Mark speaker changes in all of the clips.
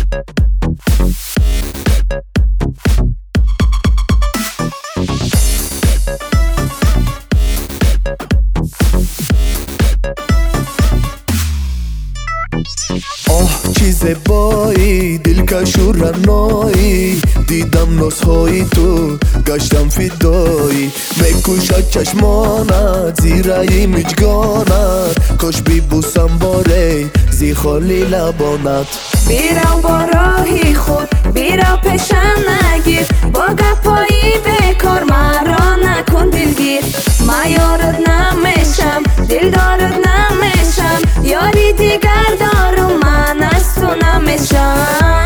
Speaker 1: چی زیبایی دلکش و رنایی دیدم نسخه‌ای تو گشتم فدایی میکشد چشمانت زیرای مجگانت کاش بیبوسم باره زی خالی لبانت
Speaker 2: بیرو با راهی خود بیرو پیشم نگیر با گپایی بکار مرا نکن دلگیر من یارت نمیشم دلدارت نمیشم یاری دیگر دارم من از تو نمیشم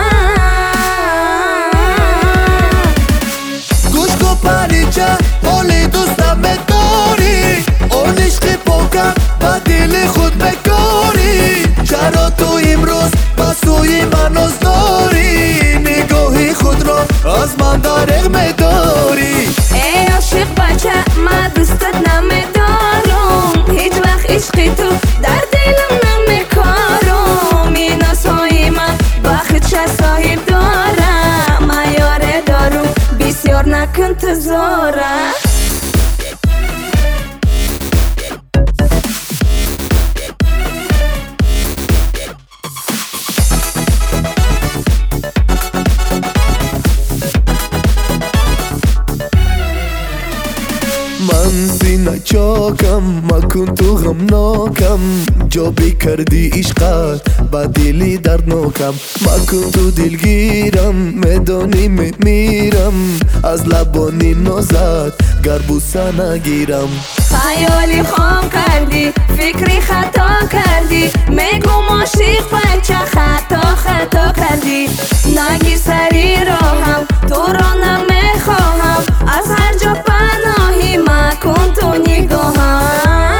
Speaker 1: گوش کو پریچه حالی دوستم داری اون عشق پاکم با دل خود بکاری چرا تو امروز پسوی من از داری نگاهی خود را از من دریغ میداری
Speaker 2: ای عاشق بچه من دوستت نمیدارم هیچ وقت عشقی تو در دلم نمیکارم این آسایی من وقت چه صاحب دارم من یاره دارم بسیار نکن تو زاره
Speaker 1: من سینه چاکم مکن تو غمناکم جا بی کردی عشقت با دلی دردناکم مکن تو دلگیرم میدانی میمیرم از لبانی نازت گر بوسه نگیرم
Speaker 2: خیالی خام کردی فکری خطا کردی میگم عاشق بچه خطا کردی نگیر سری راهم تو را نمیخواهم از هر جا پناهی مکن تو نگاهم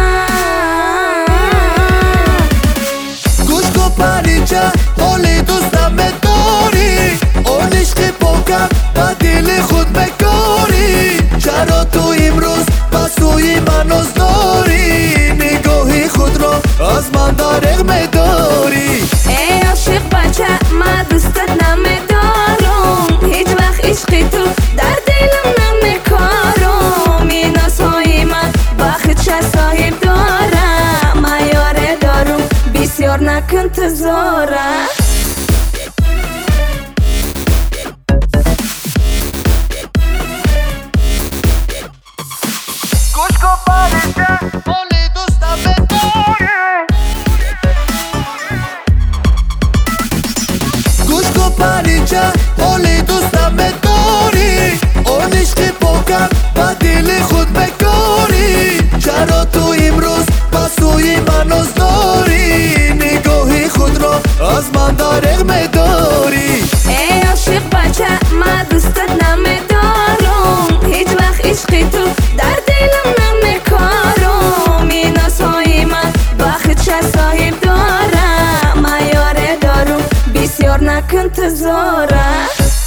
Speaker 1: گوش کو پریچه حالی دوستم داری اون عشق پاکم با دل خود بکاری چرا تو امروز پسوی من از داری نگاهی خود را از من دریغ میداری
Speaker 2: ای عاشق بچه من دوستت نمیدارم هیچ وقت عشقی تو در دلم نمیکارم این آسایی من وقت چه صاحب دارم من یاره دارم بسیار نکن تو زاره
Speaker 1: گوش کو پریچه حالی دوستم داری گوش کو پریچه حالی دوستم داری اون عشق پاکم با دل خود بکاری چرا تو امروز پسوی من از داری نگاهی خود را از من دریغ میداری
Speaker 2: ای عاشق بچه من دوستت نمیدارم هیچ وقت عشقی تو در دلم نمیکارم این آسایی من وقت چه صاحب دارم من یاره دارم بسیار نکن تو زاره